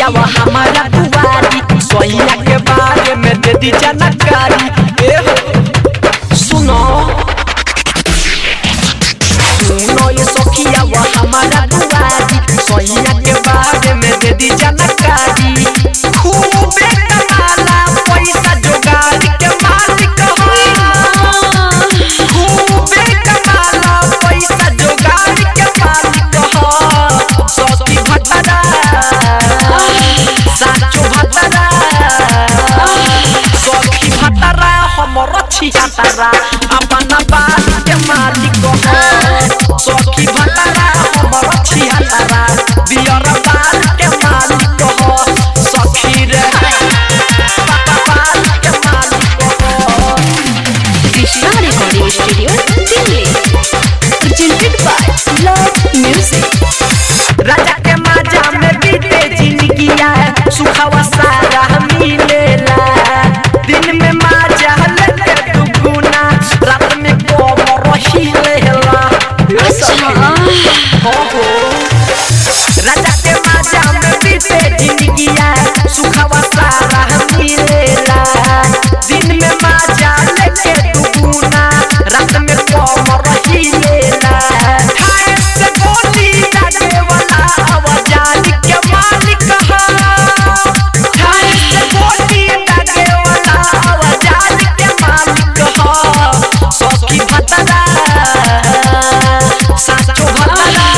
सखिया वो हमारा दुआरी सोहिया के बारे में दे दी जानकारी सुनो ये सखिया वो हमारा दुआरी सोहिया के बारे में दे दी जानकारी खूब कमाला पैसा जोगाड़ के मालिक हो खूब कमाला पैसा जोगाड़ के मालिक हो सखी भतरा साचो भतरा सखी भतरा हमर छिहतरा अपना बात के मालिक हो सखी भतरा हमर छिहतरा बियर बात के मालिक हो सखी रे बात के मालिक हो Krishna recording studio Delhi presented by Love Music। राजा के माजा में बीते जिंदगिया सुखावा सारा मिलेला दिन में माजा लेके दुगुना रात में कोमर हिलेला राजा के माजा में बीते जिंदगिया सुखावा सारा मिलेला दिन में माजा लेके दुगुना रात में कोमर हिलेला खाए से गोली लागे वाला आवाजानी के मालिक हो खाए से गोली लागे वाला आवाजानी के मालिक हो सखी भतरा साचो भतरा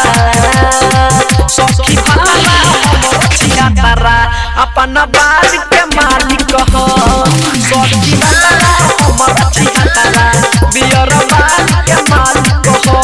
सखी भतरा हमर छिहतरा अपना बात के मालिक हो सखी भतरा हमर छिहतरा बियर बात के मालिक हो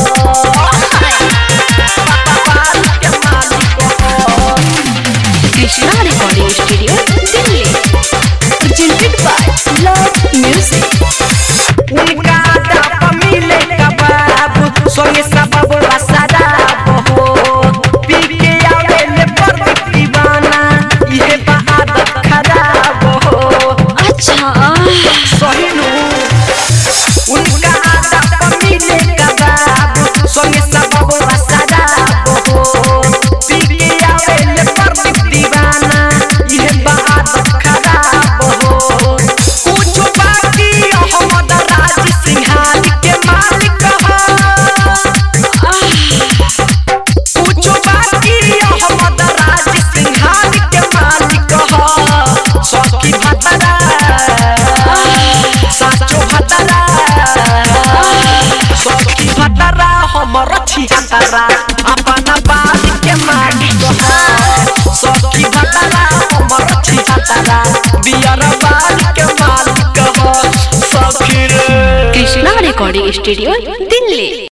Krishna recording studio Delhi presented by Love Music। उनका दाप मिले कबाब सोये सबब शराब हो पी के आवेले पर दीवाना ये आदत खराब हो अच्छा सही नु उनका दाप मिले कबाब सोये सबब शराब हो पी के आवेले पर दीवाना ये आदत खराब हो कुछ बाकी अहमद राज सिंहारी के मालिक हो कुछ बाकी अहमद राज सिंहारी के मालिक हो सखी भतरा साचो भतरा सखी भतरा हमर छिहतरा अपना बात के मालिक हो सखी भतरा हमर छिहतरा बियर बात के मालिक हो सखी रे कृष्णा रिकॉर्डिंग स्टूडियो दिल्ली।